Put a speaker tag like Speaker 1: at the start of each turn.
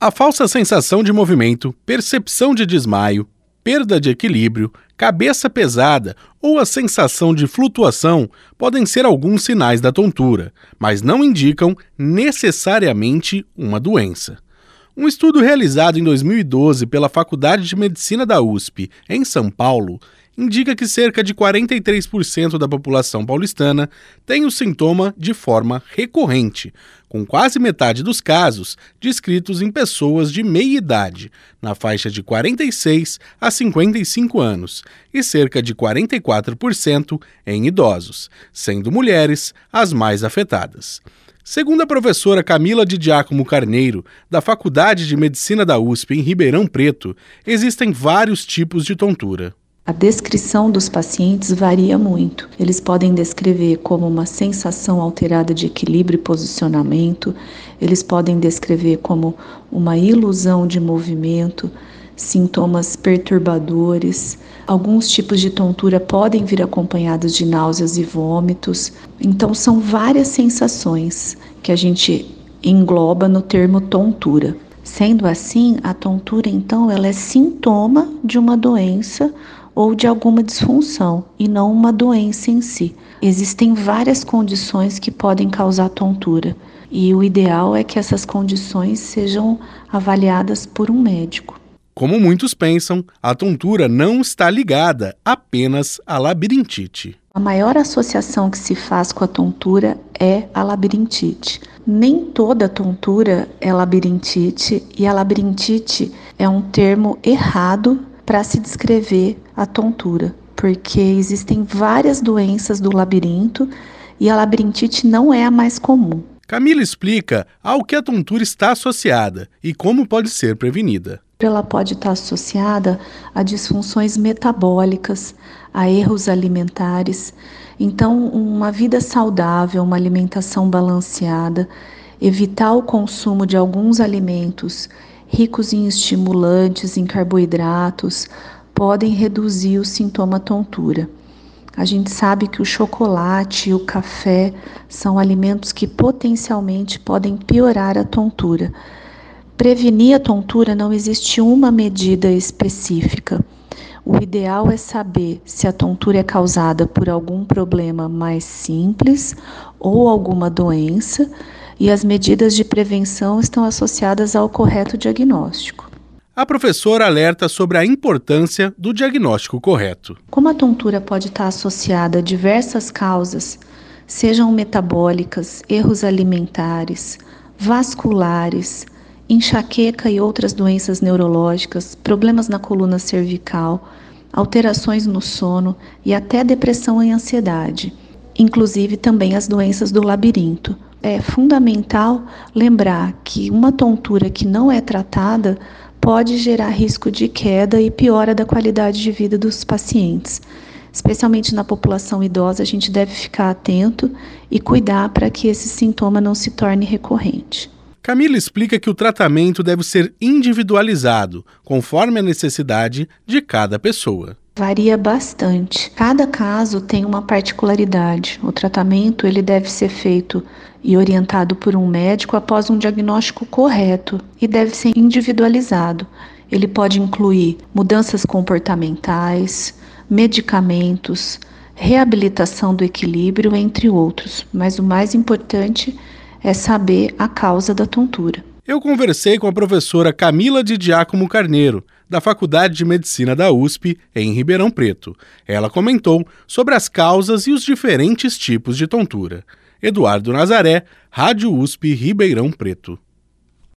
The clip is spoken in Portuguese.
Speaker 1: A falsa sensação de movimento, percepção de desmaio, perda de equilíbrio, cabeça pesada ou a sensação de flutuação podem ser alguns sinais da tontura, mas não indicam necessariamente uma doença. Um estudo realizado em 2012 pela Faculdade de Medicina da USP, em São Paulo, indica que cerca de 43% da população paulistana tem o sintoma de forma recorrente, com quase metade dos casos descritos em pessoas de meia idade, na faixa de 46 a 55 anos, e cerca de 44% em idosos, sendo mulheres as mais afetadas. Segundo a professora Camila de Giacomo Carneiro, da Faculdade de Medicina da USP em Ribeirão Preto, existem vários tipos de tontura.
Speaker 2: A descrição dos pacientes varia muito. Eles podem descrever como uma sensação alterada de equilíbrio e posicionamento, eles podem descrever como uma ilusão de movimento, sintomas perturbadores. Alguns tipos de tontura podem vir acompanhados de náuseas e vômitos. Então, são várias sensações que a gente engloba no termo tontura. Sendo assim, a tontura, então, ela é sintoma de uma doença ou de alguma disfunção, e não uma doença em si. Existem várias condições que podem causar tontura, e o ideal é que essas condições sejam avaliadas por um médico.
Speaker 1: Como muitos pensam, a tontura não está ligada apenas à labirintite.
Speaker 2: A maior associação que se faz com a tontura é a labirintite. Nem toda tontura é labirintite, e a labirintite é um termo errado para se descrever a tontura, porque existem várias doenças do labirinto e a labirintite não é a mais comum.
Speaker 1: Camila explica ao que a tontura está associada e como pode ser prevenida.
Speaker 2: Ela pode estar associada a disfunções metabólicas, a erros alimentares. Então, uma vida saudável, uma alimentação balanceada, evitar o consumo de alguns alimentos ricos em estimulantes, em carboidratos, podem reduzir o sintoma tontura. A gente sabe que o chocolate e o café são alimentos que potencialmente podem piorar a tontura. Prevenir a tontura não existe uma medida específica. O ideal é saber se a tontura é causada por algum problema mais simples ou alguma doença, e as medidas de prevenção estão associadas ao correto diagnóstico.
Speaker 1: A professora alerta sobre a importância do diagnóstico correto.
Speaker 2: Como a tontura pode estar associada a diversas causas, sejam metabólicas, erros alimentares, vasculares, enxaqueca e outras doenças neurológicas, problemas na coluna cervical, alterações no sono e até depressão e ansiedade, inclusive também as doenças do labirinto. É fundamental lembrar que uma tontura que não é tratada pode gerar risco de queda e piora da qualidade de vida dos pacientes. Especialmente na população idosa, a gente deve ficar atento e cuidar para que esse sintoma não se torne recorrente.
Speaker 1: Camila explica que o tratamento deve ser individualizado, conforme a necessidade de cada pessoa.
Speaker 2: Varia bastante. Cada caso tem uma particularidade. O tratamento ele deve ser feito e orientado por um médico após um diagnóstico correto e deve ser individualizado. Ele pode incluir mudanças comportamentais, medicamentos, reabilitação do equilíbrio, entre outros. Mas o mais importante é saber a causa da tontura.
Speaker 1: Eu conversei com a professora Camila de Giacomo Carneiro, da Faculdade de Medicina da USP, em Ribeirão Preto. Ela comentou sobre as causas e os diferentes tipos de tontura. Eduardo Nazaré, Rádio USP, Ribeirão Preto.